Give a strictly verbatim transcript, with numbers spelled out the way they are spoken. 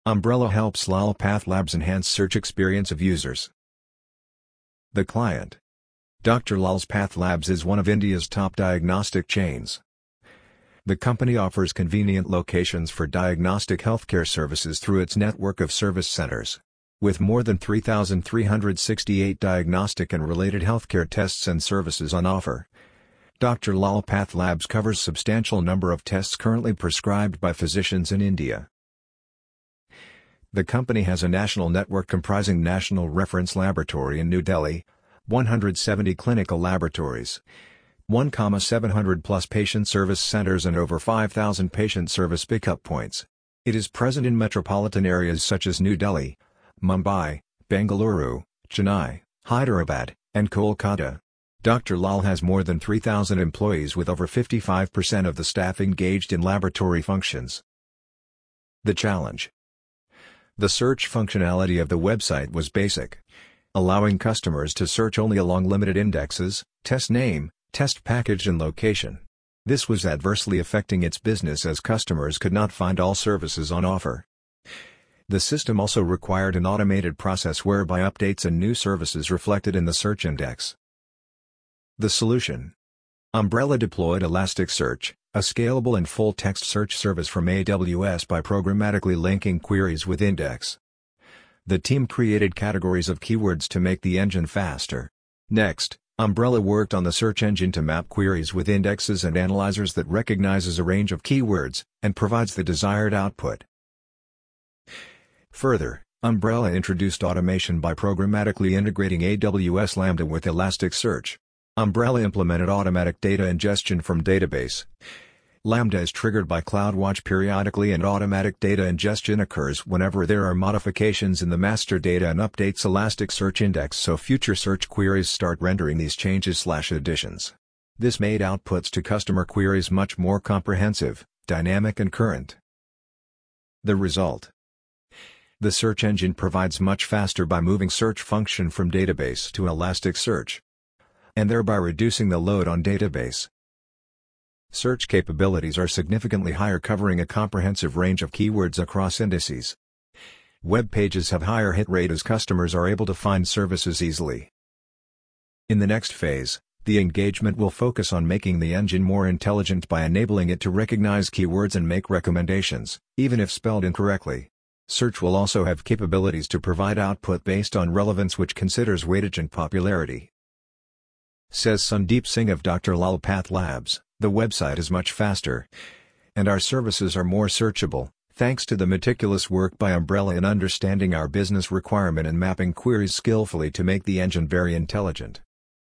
Umbrella helps Lal Path Labs enhance search experience of users. The client. Doctor Lal's Path Labs is one of India's top diagnostic chains. The company offers convenient locations for diagnostic healthcare services through its network of service centers. With more than three thousand three hundred sixty-eight diagnostic and related healthcare tests and services on offer, Doctor Lal Path Labs covers substantial number of tests currently prescribed by physicians in India. The company has a national network comprising National Reference Laboratory in New Delhi, one hundred seventy clinical laboratories, one thousand seven hundred plus patient service centers and over five thousand patient service pickup points. It is present in metropolitan areas such as New Delhi, Mumbai, Bengaluru, Chennai, Hyderabad, and Kolkata. Doctor Lal has more than three thousand employees with over fifty-five percent of the staff engaged in laboratory functions. The challenge. The search functionality of the website was basic, allowing customers to search only along limited indexes, test name, test package and location. This was adversely affecting its business as customers could not find all services on offer. The system also required an automated process whereby updates and new services reflected in the search index. The solution. Umbrella deployed Elasticsearch, a scalable and full-text search service from A W S by programmatically linking queries with index. The team created categories of keywords to make the engine faster. Next, Umbrella worked on the search engine to map queries with indexes and analyzers that recognizes a range of keywords, and provides the desired output. Further, Umbrella introduced automation by programmatically integrating A W S Lambda with Elasticsearch. Umbrella implemented automatic data ingestion from database. Lambda is triggered by CloudWatch periodically and automatic data ingestion occurs whenever there are modifications in the master data and updates Elasticsearch index so future search queries start rendering these changes/additions. This made outputs to customer queries much more comprehensive, dynamic and current. The result. The search engine provides much faster by moving search function from database to Elasticsearch, and thereby reducing the load on database. Search capabilities are significantly higher, covering a comprehensive range of keywords across indices. Web pages have higher hit rate as customers are able to find services easily. In the next phase, the engagement will focus on making the engine more intelligent by enabling it to recognize keywords and make recommendations, even if spelled incorrectly. Search will also have capabilities to provide output based on relevance, which considers weightage and popularity. Says Sandeep Singh of Doctor Lal Path Labs, the website is much faster, and our services are more searchable, thanks to the meticulous work by Umbrella in understanding our business requirement and mapping queries skillfully to make the engine very intelligent.